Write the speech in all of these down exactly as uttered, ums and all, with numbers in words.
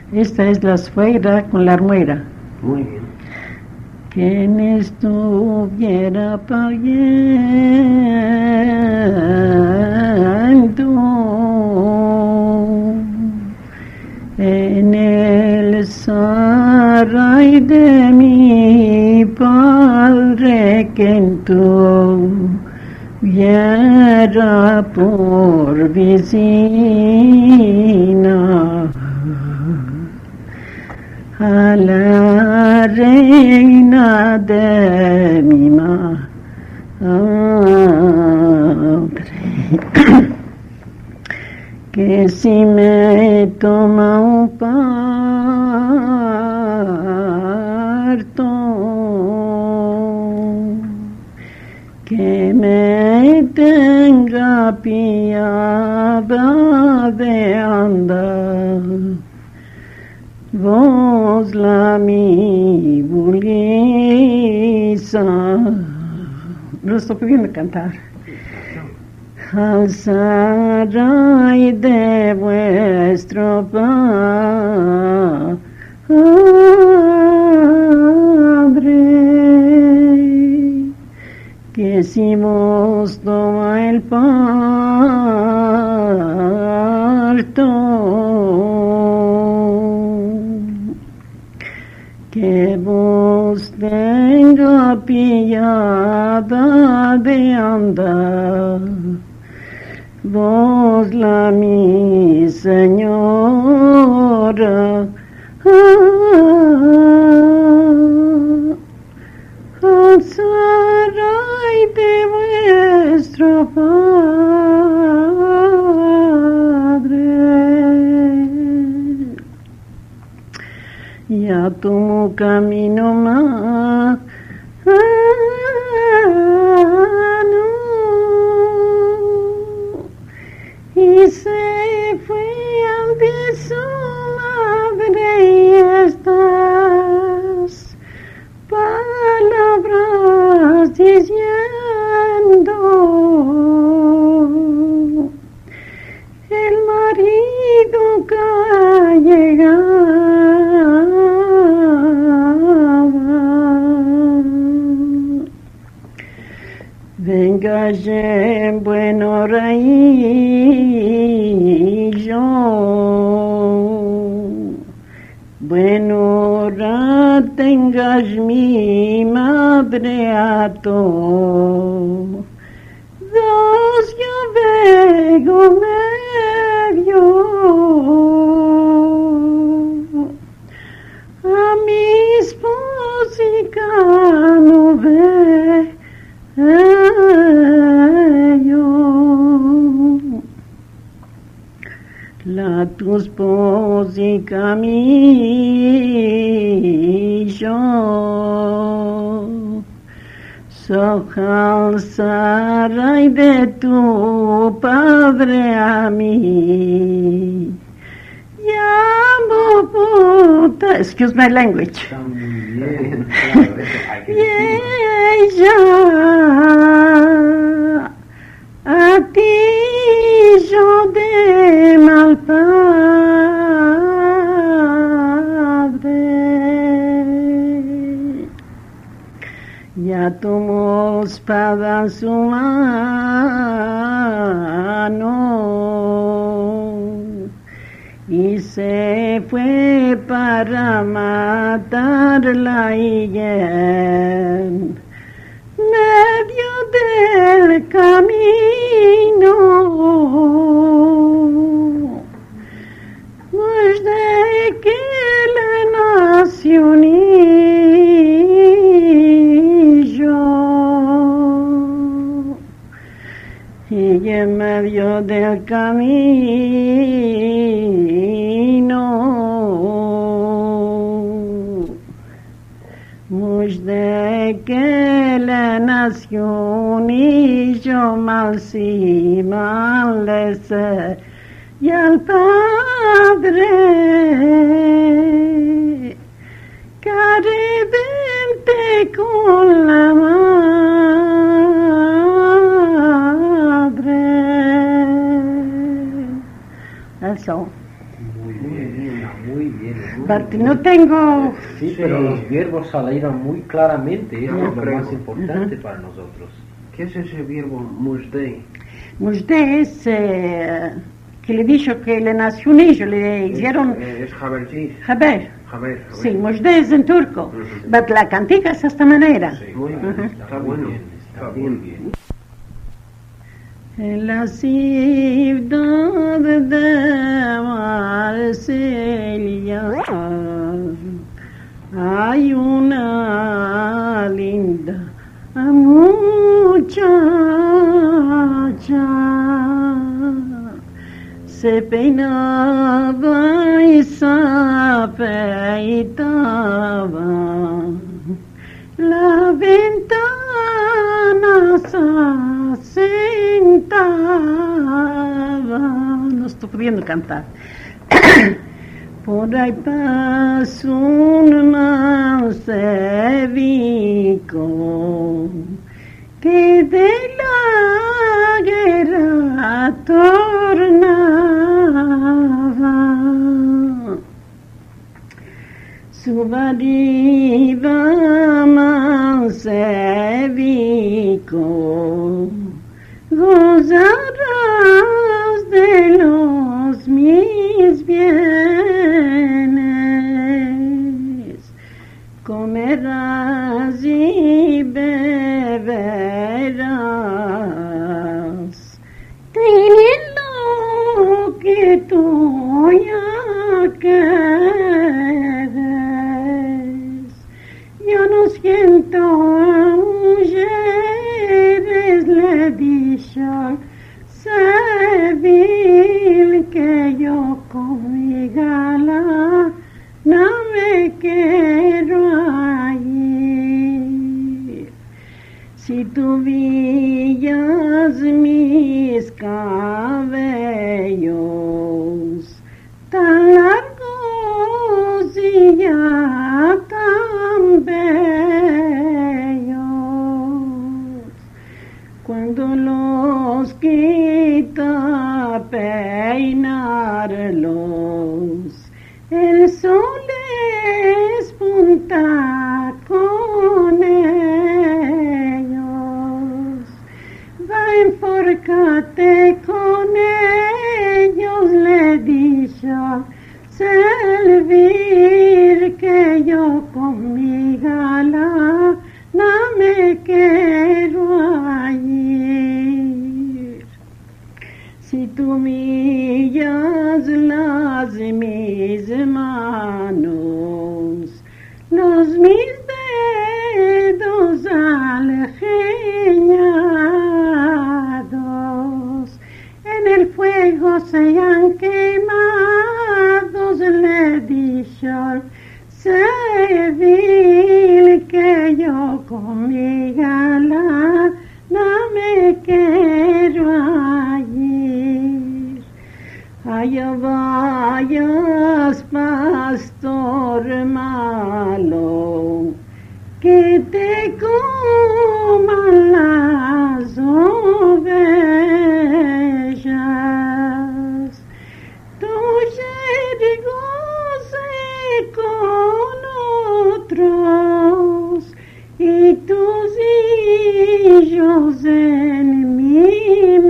Esta es la suegra con la armuera. Muy bien. Quien estuviera pariendo en el saray de mi padre, quien tuviera por vecina a la reina de mi madre, que si me toma un parto, que me tenga piedad de andar. Vos la mi bulguesa. No estoy pudiendo cantar. Al saray de vuestro padre, que si vos toma el parto, que vos tenga piedad de andar, vos la mi señora, al saray de vuestro padre. Ya tomó camino más, y se fue ante su madre, y estas palabras diciendo: el marido que llega venga en buen hora y yo, buen hora tengas mi madre a todo. Dos yo vego medio a mi esposa no ve yo. La tu esposa mi yo sojal saray de tu padre a mí. Llamo puta, excuse my language. Está muy bien. Claro, hay que Y ella a ti yo de mal padre, ya tomó espada en su mano y se fue para matarla y en medio del camino, pues de que le nació un hijo, y en medio del camino, pues de que le nació un hijo, mal si mal le sé, y al padre carente con la madre. That's all. Muy bien, muy bien. Muy But bien. no tengo... Sí, pero Sí. los verbos salieron muy claramente, eso Ya, es lo prego. más importante Ujú. para nosotros. ¿Qué es ese verbo mujde? Mujde es eh, que le dijo que le nació un hijo, le hicieron Es, eh, es habercir. Haber. Haber. Sí, Mujde es en turco. Ujú. But la cantica es de esta manera. Sí, Muy claro, bien, está, está muy bueno, bien, está está muy bien. bien. En la ciudad de Marsella hay una linda muchacha, se peinaba y se afeitaba, la ventana se sentaba. No estoy pudiendo cantar. Por ahí pasó un mancebico que de la guerra tornaba. Su marido mancebico gozarás de los mis bienes, comerás y beberás, ten lo que tú ya quieres. Yo no siento a mujeres, le he dicho, servil que yo con mi gala no me quiero ir. Si tú vieras mis cabellos tan largos y ya tan bellos, cuando los quita peinarlos, el sol despunta con ellos. Ven, fórcate con ellos, le he dicho, servir que yo con mi gala no me quiero ir. Si tú miras las mis manos, los mis dedos aljeñados, en el fuego se han quemado, le he dicho, servil que yo con mi gala no me quiero ir. Allá vayas, pastor malo, que te coman las ovejas. Tu goce con otros y tus hijos en mi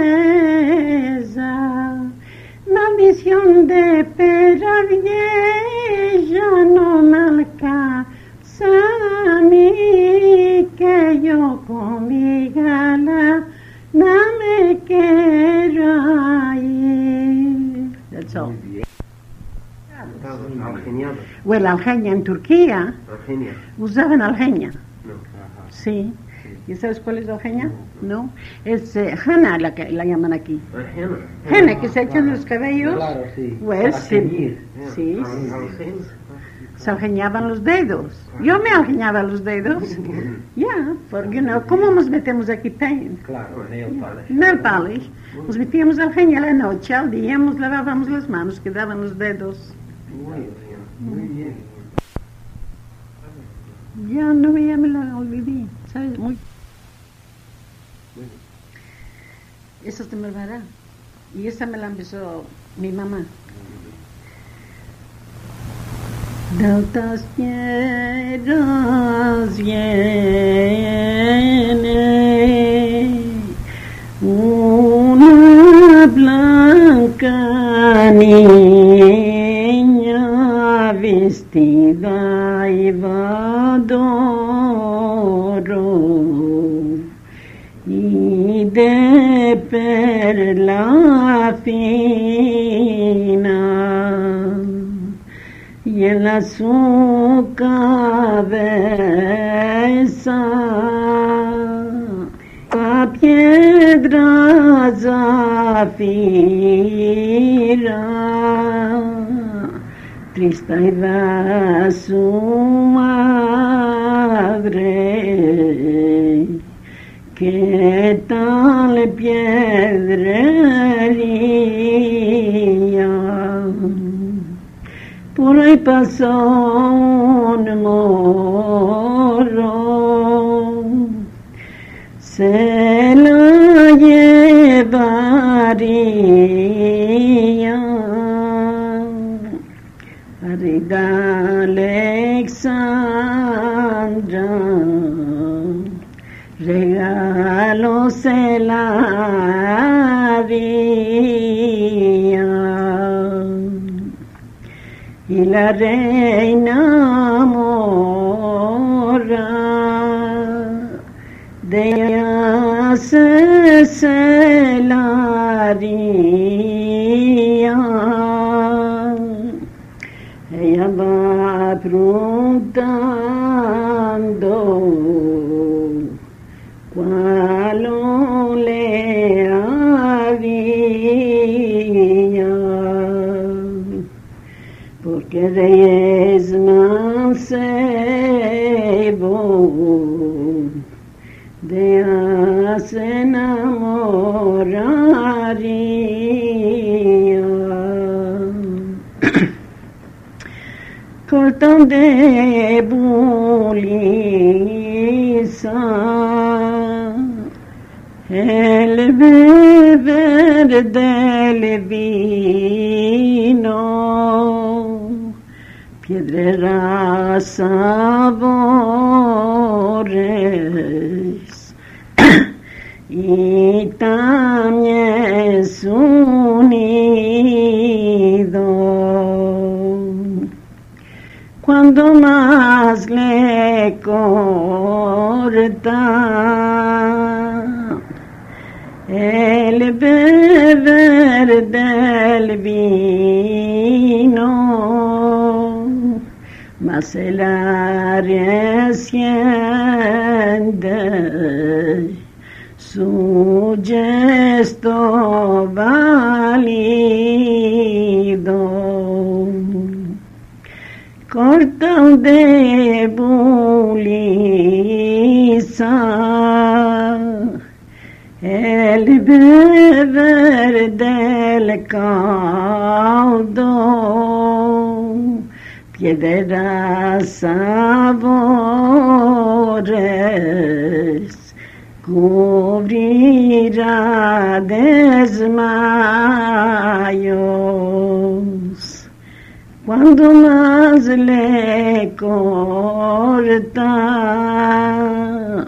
mesa. Maldición de perra vieja no me alcanza a mí, que yo con mi gala no me quiero ir. That's all. Muy bien. Claro, algeniado. Well, algeña en Turquía Algenia. usaban algeña, No. Ajá. sí. ¿Y sabes cuál es algeña? No. Es eh, jana la que la llaman aquí. Algena. Jana que se echan en los cabellos. Claro, sí. Pues Para sí. ceñir. Sí, Al- sí. algen. Se algeñaban los dedos. Yo me algeñaba los dedos. Ya, porque no, ¿cómo nos metemos aquí paint? Claro, nail polish. Nail polish. Nos metíamos algeña a la noche, al día nos lavábamos las manos, quedaban los dedos. Muy bien. Muy bien. Ya no me, ya me la olvidé, ¿sabes? Muy... Esa es de Melvara. Y esa me la empezó mi mamá. tantas piedras viene una blanca niña vestida y d'oro y de perla fina, y en la su cabeza a piedra zafira, triste iba su madre, que tal piedrería. Por ahí pasó un morro, se la llevaría a Rita Alexandra, regalo se la haría. Y la reina mora de ella se celaría. Ella va preguntando cuál le había, porque reyes mancebo de ella se enamoraría. Cortan de buliza el beber del vino, piedra sabores y también su nido. Cuando más le corta el beber del vino, más se la resiente su gesto válido. Cortan de buliza el beber del caldo, piedras sabores cubrirá desmayos. Cuando más le corta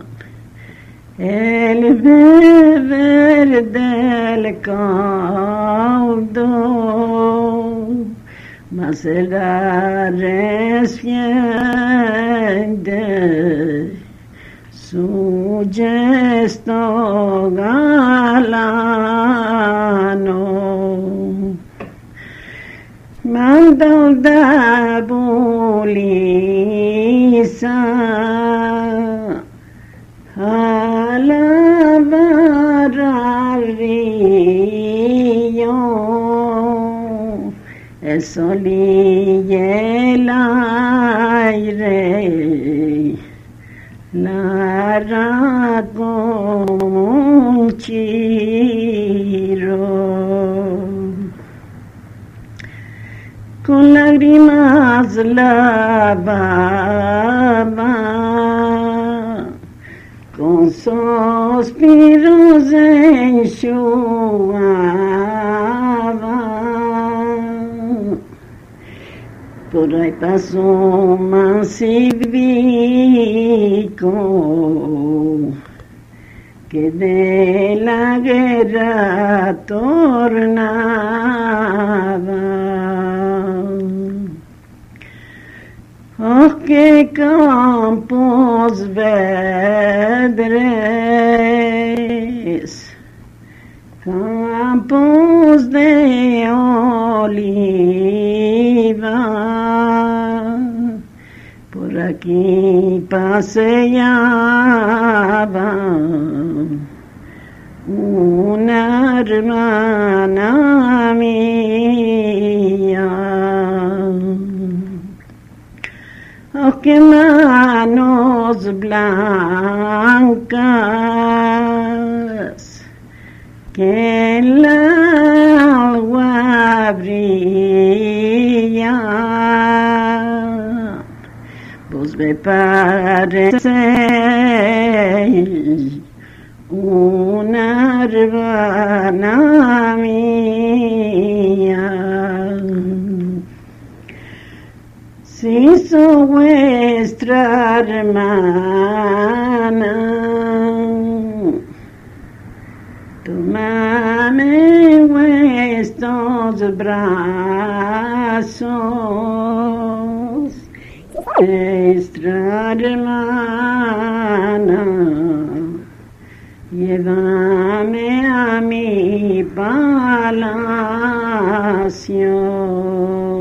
el beber del caldo, más se la resiente su gesto galano. Manda da buliza a lavar al río, el sol y el aire la hará como un chiro. Con lágrimas lavaba, con suspiros enxugaba, Por ahí pasó Mancivico, que de la guerra tornaba. Oh, qué campos verdes, campos de oliva, por aquí paseaba una hermana mía. Oh, qué manos blancas, que el agua brilla. Vos me parecéis una hermana mía. Si soy vuestra hermana, tomame en vuestros brazos, vuestra hermana, llévame a mi palacio.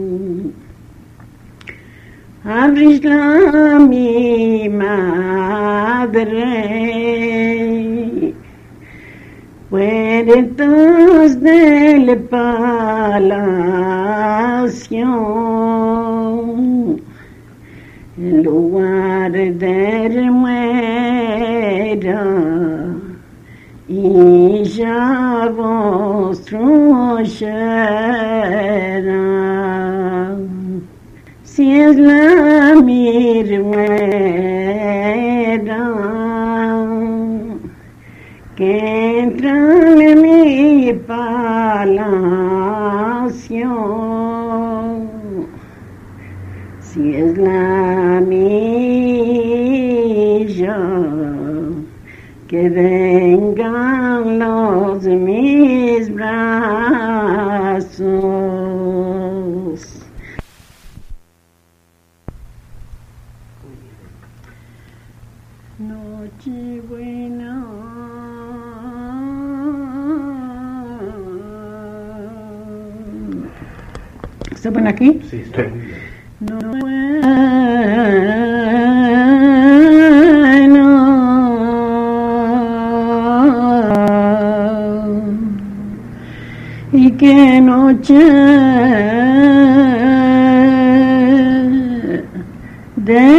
Abrísla mi madre, puertas del palacio, en lugar de remuera, y ya vuestro será. Si es la mi hermana que entra en mi palacio, si es la milla que vengan los mis brazos. Nochebuena, ¿está buena aquí? Sí, está muy bien. Nochebuena, y qué noche de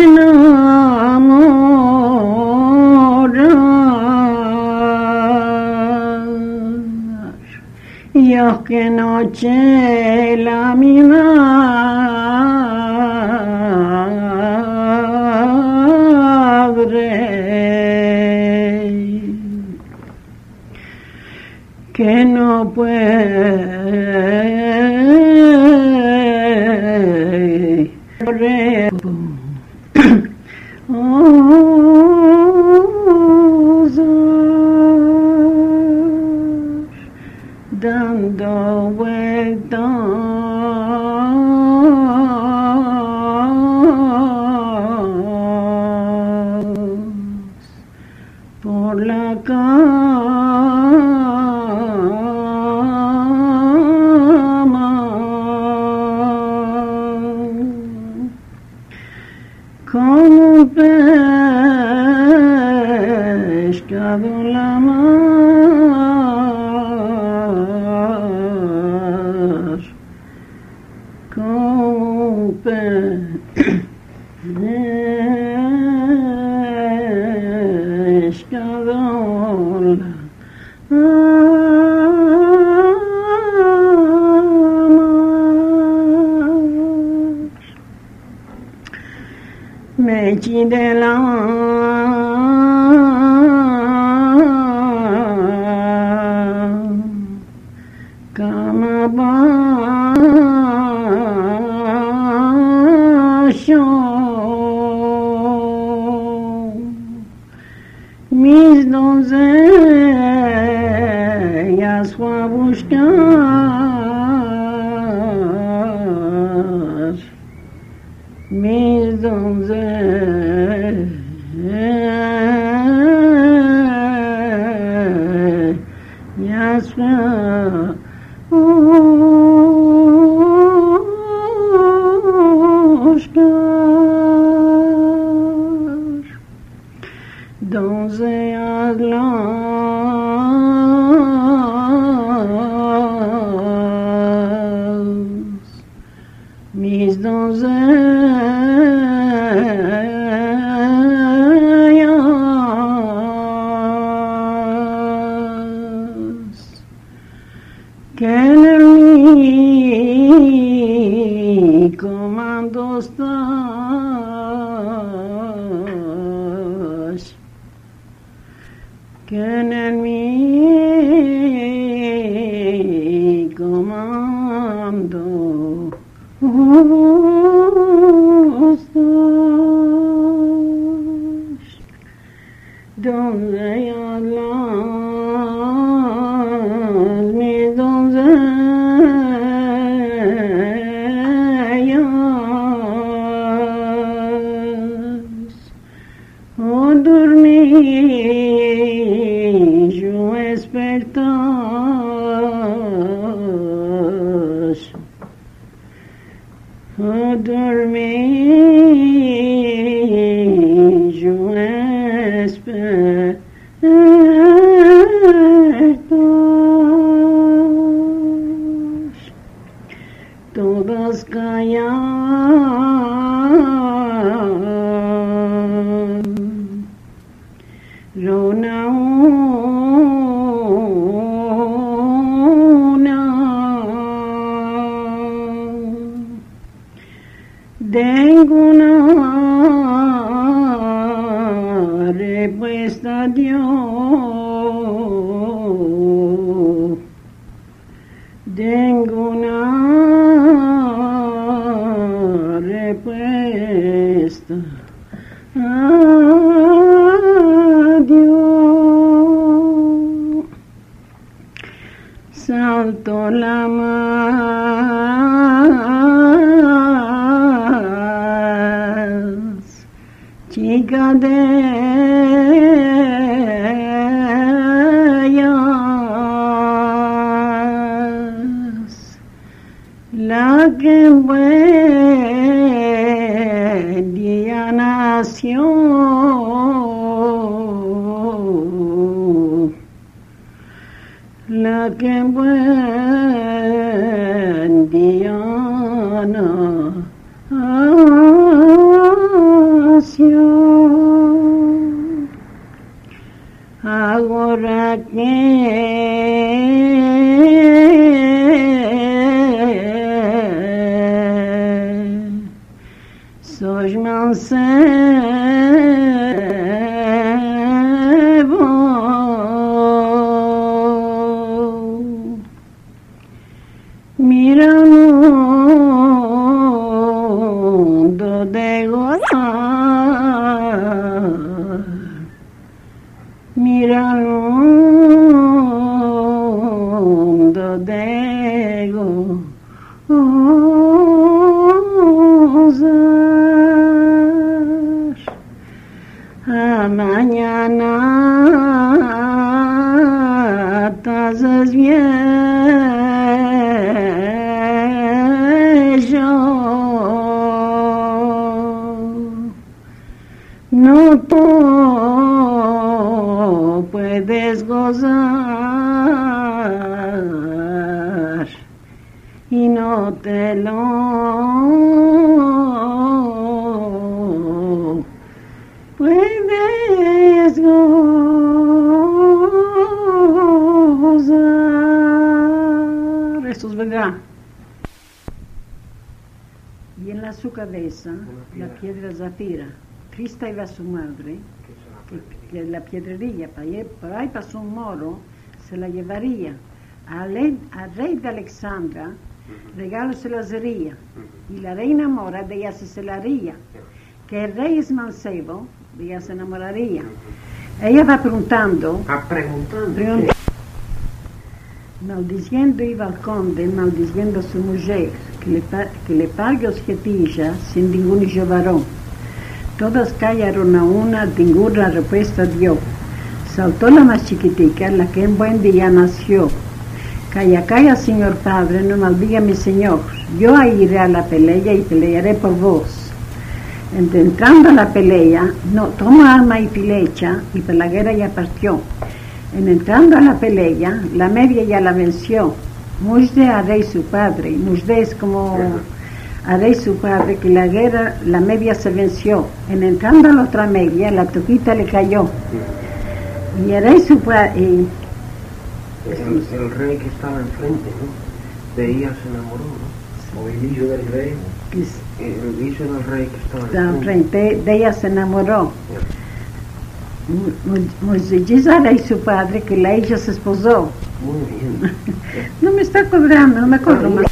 enamorar, y oh, qué noche la mi madre, que no puede correr. Dando vueltas por la cama, como un pescado en la mar, como un pescado en la mar. Me de la cama donzellas que en el mi comando estás, que en el mi comando estás, donde hablas mi donzellas, oh dormillo espertas, oh dormillo espertas, todas callan, rona una, tengo una respuesta a Dios, tengo una respuesta a Dios. Salto la más chica de ellas, la que buen día nació, la que buen día nació. Ahora que sois mancebo, mira el mundo de gozar, mira el mundo de gozar. A mañana estás viejo, no tú puedes gozar y no te lo puedes gozar. Esto es verdad. Y en la su cabeza, la piedra zafira. Cristo iba a su madre, que, que la piedrería, por ahí, por ahí pasó un moro, se la llevaría. Al rey, al rey de Alexandra, regalo se la daría. Y la reina mora de ella se la haría. Que el rey es mancebo, de ella se enamoraría. Ella va preguntando, Ah, preguntando. preguntando maldiciendo iba al conde, maldiciendo a su mujer, que le, que le pague objetilla sin ningún varón. Todas callaron a una, ninguna respuesta dio. Saltó la más chiquitica, la que en buen día nació. Calla, calla, señor padre, no maldiga mi señor. Yo iré a la pelea y pelearé por vos. Entrando a la pelea, no, toma arma y flecha, y por la guerra ya partió. En entrando a la pelea, la media ya la venció. Mujde a rey su padre, Mujde es como a rey su padre que la guerra, la media se venció. En entrando a la otra media, la toquita le cayó. Y el rey su padre... El, el rey que estaba enfrente, ¿no? De ella se enamoró, ¿no? O el hijo del rey. El hijo del rey que estaba Estaba enfrente. enfrente, de ella se enamoró. Pues dice a rey su padre que la hija se esposó. Muy bien. No me está cobrando, no me acuerdo más.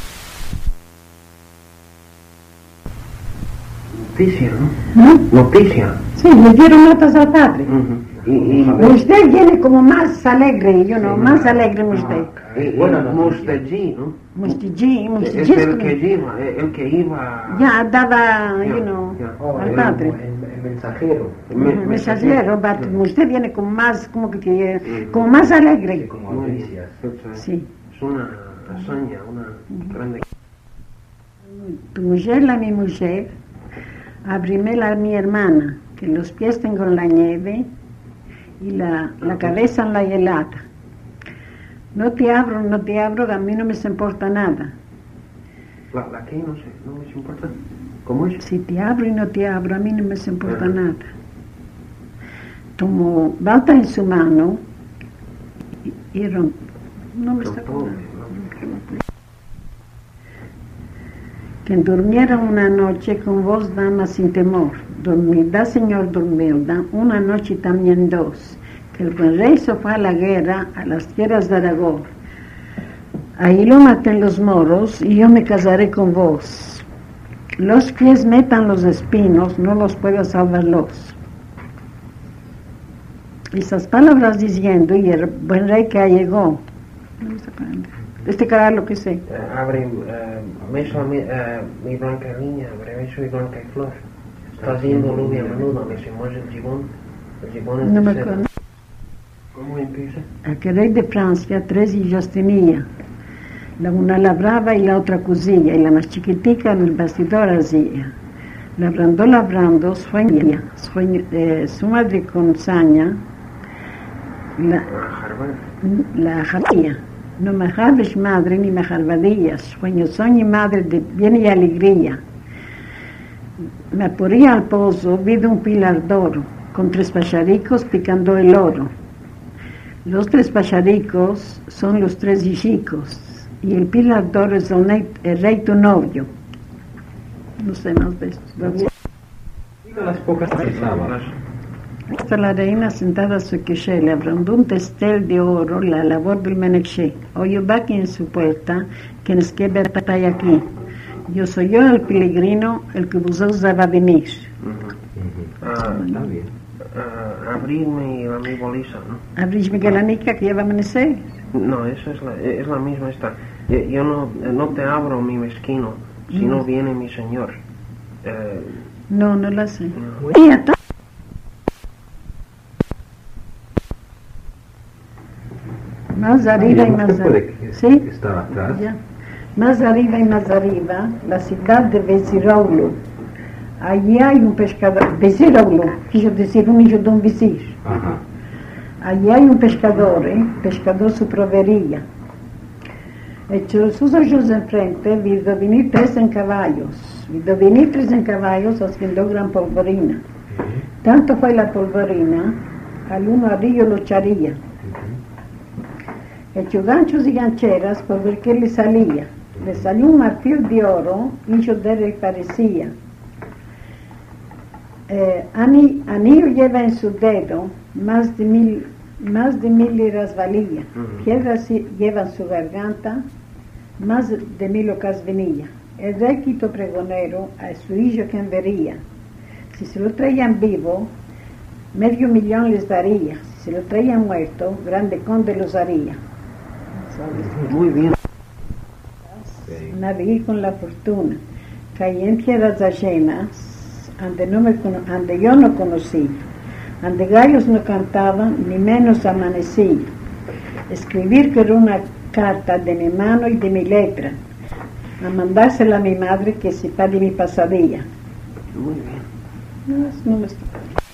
Noticia, ¿no? ¿No? Noticia. Sí, le dieron notas al padre. Uh-huh. y, y, Usted viene como más alegre, yo no, más alegre usted. y, bueno, Mustaji, ¿no? Mustaji, Es Mustaji. el que iba, el que iba... Ya daba, you Ya, know, ya. Oh, al el, padre. el, el mensajero. Me- El mensajero, but usted viene como más, como que, que- Mm. como más Sí, alegre. como Muy bien. noticias. Sí. Es una hazaña, una grande... Tu mujer, la mi mujer, abrímela a mi hermana, que los pies tengo en la nieve y la, la cabeza en la helada. No te abro, no te abro, a mí no me se importa nada. La, la que no sé, no me importa. ¿Cómo es? Si te abro y no te abro, a mí no me se importa Ajá. nada. Tomó balta en su mano y, y rom- no me está Tampoco, acordando. ¿no? Que durmiera una noche con vos, dama, sin temor. Dormirá, Señor, dormirá, una noche y también dos. Que el buen rey se fue a la guerra a las tierras de Aragón. Ahí lo maten los moros y yo me casaré con vos. Los pies metan los espinos, no los puedo salvarlos. Esas palabras diciendo, y el buen rey que llegó. Este cara lo que sé. Eh, abre, eh, beso a mi, eh, mi blanca niña, abre beso mi blanca flor. Está haciendo lluvia a menudo, me se mueve el gibón. El gibón es No de me seda. acuerdo. ¿Cómo empieza? Aquel rey de Francia, tres hijas tenía. La una labraba y la otra cosía, y la más chiquitica en el bastidor hacía. Labrando, labrando, sueña, sueño, eh, su madre con saña, la, A Harvard. la jardía. No me jarbes madre ni me jarbadillas, sueño, soño y madre de bien y alegría. Me apuría al pozo, vi de un pilar d'oro, con tres pacharicos picando el oro. Los tres pacharicos son los tres hijicos, y el pilar d'oro es el, ne- el rey tu novio. No sé más de esto. Digo las pocas que pensaba. Está la reina sentada a su queché, le abrandó un testel de oro, la labor del menexé. Oyó Baki en su puerta, quien es que está aquí. Yo soy yo el peregrino, el que vos va a venir. Ah, Está bien. ah, abrirme la mi bolisa, ¿no? Abrís que la nica que ya va a amanecer. No, esa es la, es la misma esta. Yo, yo no, no te abro mi mezquino, si no viene mi señor. Eh, No, no la sé. no. Y ya está. Más arriba y más puede arriba. que ¿Sí? estar atrás. Ya. Más arriba y más arriba, la ciudad de Beziroulo. Allí hay un pescador, Beziroulo, quiso decir un hijo de un visir. Ajá. Allí hay un pescador, ¿eh? Pescador su proveería. Echó sus ojos enfrente, vido venir tres en caballos. Vido venir tres en caballos haciendo gran polvorina. Tanto fue la polvorina, al uno arrillo lo echaría. Echó ganchos y gancheras por ver qué le salía. Le salió un marfil de oro, hijo de él parecía. Eh, ani- anillo lleva en su dedo, más de mil, más de mil liras valía. Ujú. Piedras i- lleva en su garganta, más de mil ocas venía. El rey quito pregonero a su hijo quien vería. Si se lo traían vivo, medio millón les daría. Si se lo traían muerto, grande conde los haría. Muy bien. Navegué con la fortuna, caí en tierras ajenas, ande, no me cono- ande yo no conocí, ande gallos no cantaban, ni menos amanecí. Escribir que era una carta de mi mano y de mi letra, a mandársela a mi madre que sepa de mi pasadilla. Muy bien. No, no me está-